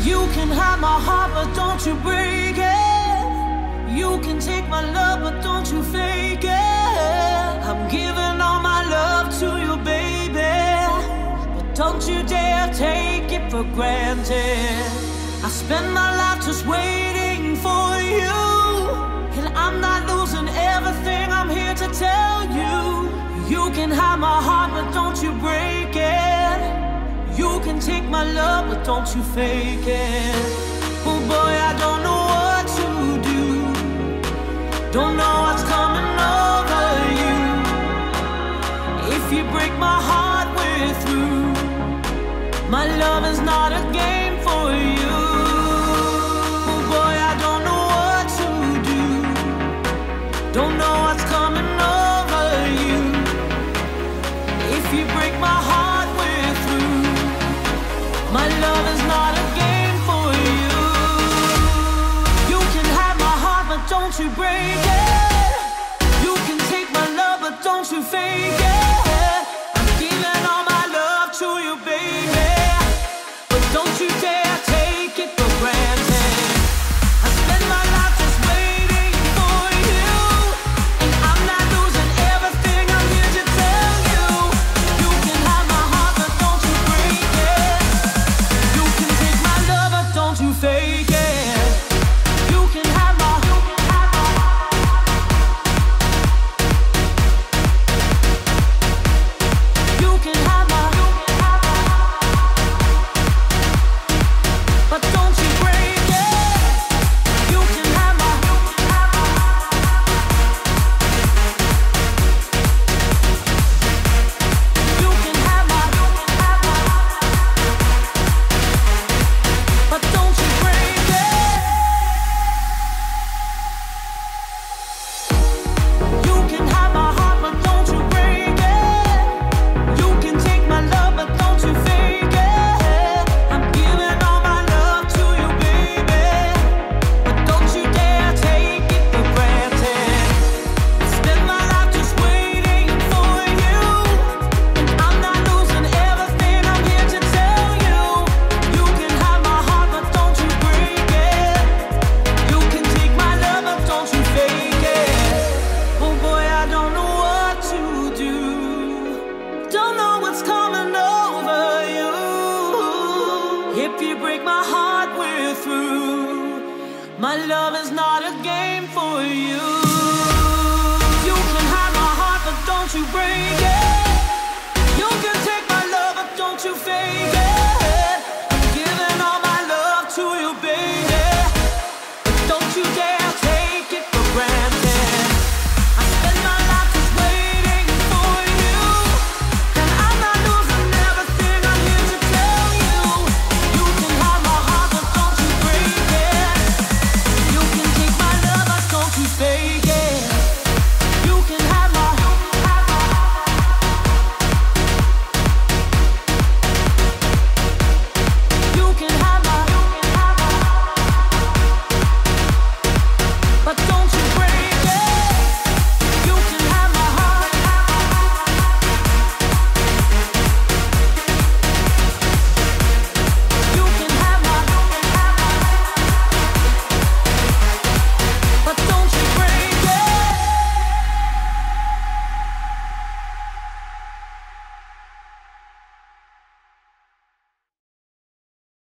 You can have my heart, but don't you break it. You can take my love, but don't you fake it. I'm giving all my love to you, baby, but don't you dare take it for granted. I spend my life just waiting for you, and I'm not losing everything. I'm here to tell you, you can have my heart, but don't you break it. You can take my love, but don't you fake it. Oh boy, I don't know what to do. Don't know what's coming over you. If you break my heart, we're through. My love is not a game for you. Oh boy, I don't know what to do. Don't know what's coming over you. If you break my heart, we're through. My love is not a game for you. You can have my heart, but don't you break it. You can take my love, but don't you fake it. I'm giving all my love to you, baby, but don't you dare take it for granted. I spend my life just waiting for you, and I'm not losing everything. I'm here to tell you, you can have my heart, but don't you break it. You can take my love, but don't you fake it. You can have my You can have my but don't you break it. You can have my You can have my but don't you break it. You can have my heart, but don't you break it. You can take my love, but don't you fake it. I'm giving all my love to you, baby, but don't you dare take it for granted. I spend my life just waiting for you, and I'm not losing everything. I'm here to tell you, you can have my heart, but don't you break it. You can take my love, but don't you fake it. Oh boy, I don't know what to do. Don't know what's coming over you. If you break my heart, we're through. My love is not a game for you.